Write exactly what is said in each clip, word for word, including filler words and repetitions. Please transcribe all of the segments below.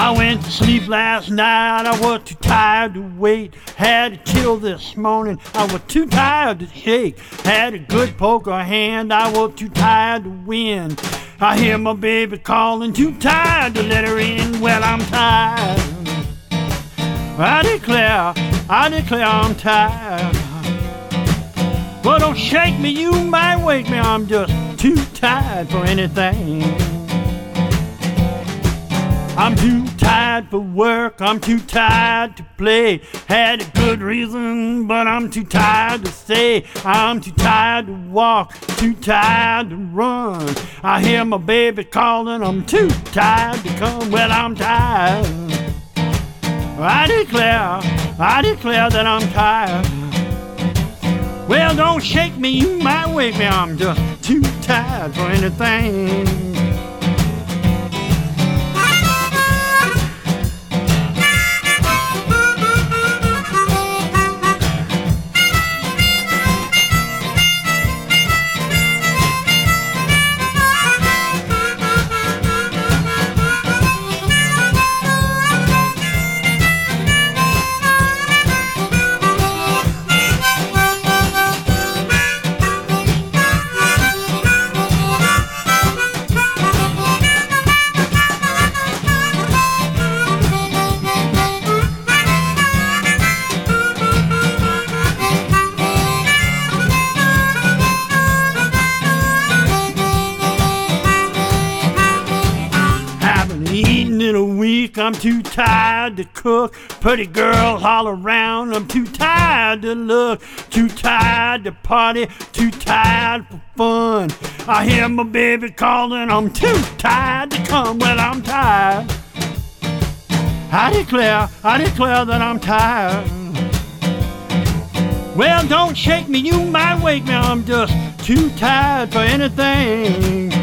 I went to sleep last night, I was too tired to wait. Had to chill this morning, I was too tired to shake. Had a good poker hand, I was too tired to win. I hear my baby calling, too tired to let her in. Well, I'm tired. I declare, I declare I'm tired. Well, don't shake me, you might wake me, I'm just too tired for anything. I'm too tired for work, I'm too tired to play. Had a good reason, but I'm too tired to stay. I'm too tired to walk, too tired to run. I hear my baby calling, I'm too tired to come. Well, I'm tired. I declare, I declare that I'm tired. Well, don't shake me, you might wake me, I'm just too tired for anything. Eating in a week, I'm too tired to cook. Pretty girls all around, I'm too tired to look. Too tired to party, too tired for fun. I hear my baby calling, I'm too tired to come. Well, I'm tired. I declare, I declare that I'm tired. Well, don't shake me, you might wake me, I'm just too tired for anything.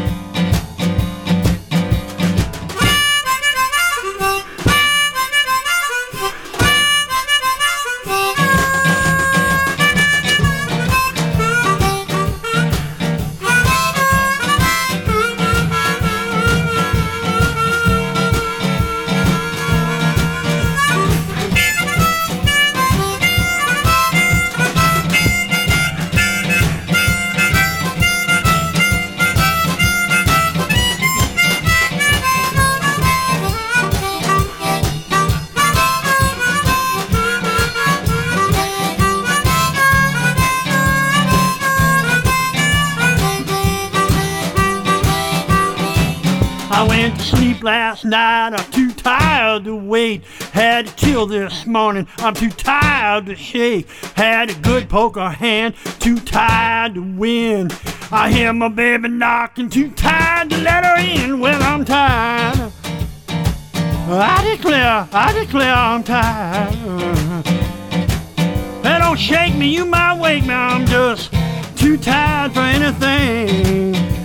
I went to sleep last night, I'm too tired to wait. Had to chill this morning, I'm too tired to shake. Had a good poker hand, too tired to win. I hear my baby knocking, too tired to let her in. Well, I'm tired. I declare, I declare I'm tired. Hey, don't shake me, you might wake me, I'm just too tired for anything.